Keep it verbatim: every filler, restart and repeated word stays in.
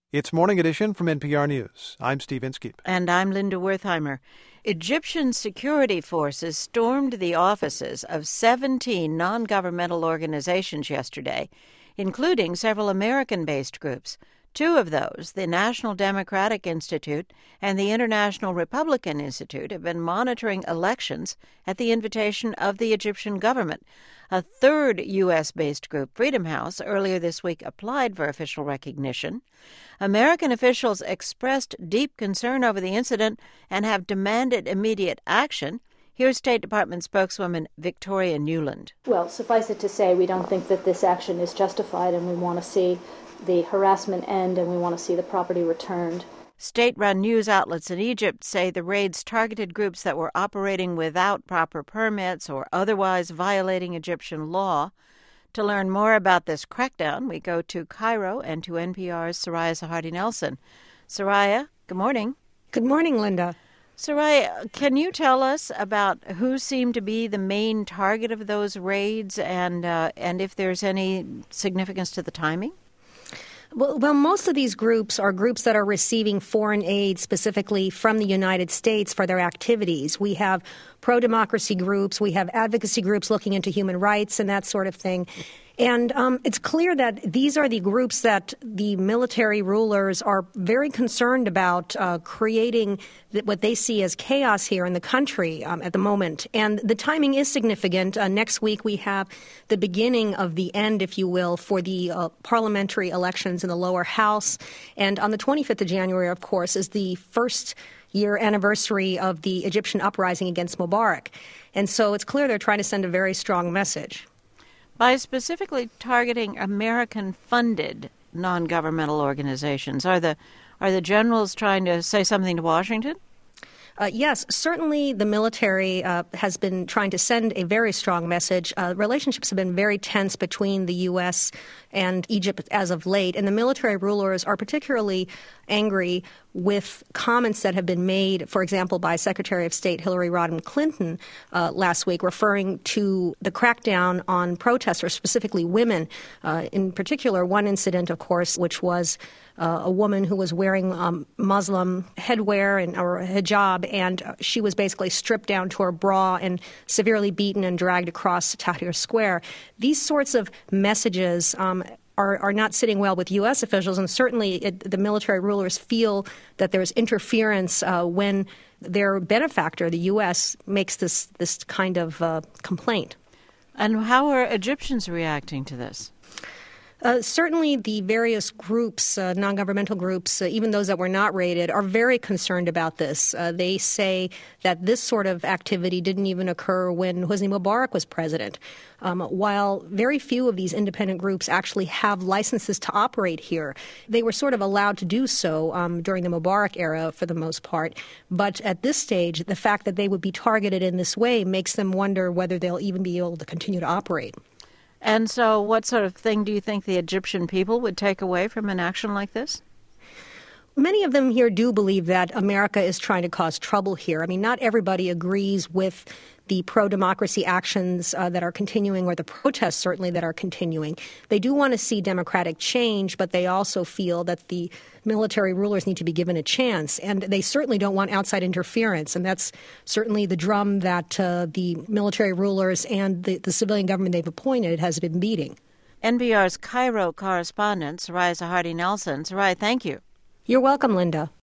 It's Morning Edition from N P R News. I'm Steve Inskeep. And I'm Linda Wertheimer. Egyptian security forces stormed the offices of seventeen non-governmental organizations yesterday, including several American-based groups. Two of those, the National Democratic Institute and the International Republican Institute, have been monitoring elections at the invitation of the Egyptian government. A third U S-based group, Freedom House, earlier this week applied for official recognition. American officials expressed deep concern over the incident and have demanded immediate action. Here's State Department spokeswoman Victoria Nuland. Well, suffice it to say, we don't think that this action is justified, and we want to see the harassment end, and we want to see the property returned. State-run news outlets in Egypt say the raids targeted groups that were operating without proper permits or otherwise violating Egyptian law. To learn more about this crackdown, we go to Cairo and to N P R's Soraya Sarhadi Nelson. Soraya, good morning. Good morning, Linda. Soraya, can you tell us about who seemed to be the main target of those raids and uh, and if there's any significance to the timing? Well, well, most of these groups are groups that are receiving foreign aid specifically from the United States for their activities. We have pro-democracy groups, we have advocacy groups looking into human rights and that sort of thing. And um, it's clear that these are the groups that the military rulers are very concerned about uh, creating th- what they see as chaos here in the country um, at the moment. And the timing is significant. Uh, next week we have the beginning of the end, if you will, for the uh, parliamentary elections in the lower house. And on the twenty-fifth of January, of course, is the first year anniversary of the Egyptian uprising against Mubarak. And so it's clear they're trying to send a very strong message. By specifically targeting American-funded non-governmental organizations, are the are the generals trying to say something to Washington? Uh, yes, certainly the military uh, has been trying to send a very strong message. Uh, relationships have been very tense between the U S and Egypt as of late, and the military rulers are particularly angry with comments that have been made, for example, by Secretary of State Hillary Rodham Clinton uh, last week, referring to the crackdown on protesters, specifically women. Uh, in particular, one incident, of course, which was uh, a woman who was wearing um, Muslim headwear and or hijab, and she was basically stripped down to her bra and severely beaten and dragged across Tahrir Square. These sorts of messages um, Are, are not sitting well with U S officials, and certainly it, the military rulers feel that there's interference uh, when their benefactor, the U S, makes this, this kind of uh, complaint. And how are Egyptians reacting to this? Uh, certainly the various groups, uh, non-governmental groups, uh, even those that were not raided, are very concerned about this. Uh, they say that this sort of activity didn't even occur when Hosni Mubarak was president. Um, while very few of these independent groups actually have licenses to operate here, they were sort of allowed to do so um, during the Mubarak era for the most part. But at this stage, the fact that they would be targeted in this way makes them wonder whether they'll even be able to continue to operate. And so what sort of thing do you think the Egyptian people would take away from an action like this? Many of them here do believe that America is trying to cause trouble here. I mean, not everybody agrees with the pro-democracy actions uh, that are continuing, or the protests certainly that are continuing. They do want to see democratic change, but they also feel that the military rulers need to be given a chance. And they certainly don't want outside interference. And that's certainly the drum that uh, the military rulers and the, the civilian government they've appointed has been beating. N P R's Cairo correspondent, Soraya Sarhadi Nelson. Soraya, thank you. You're welcome, Linda.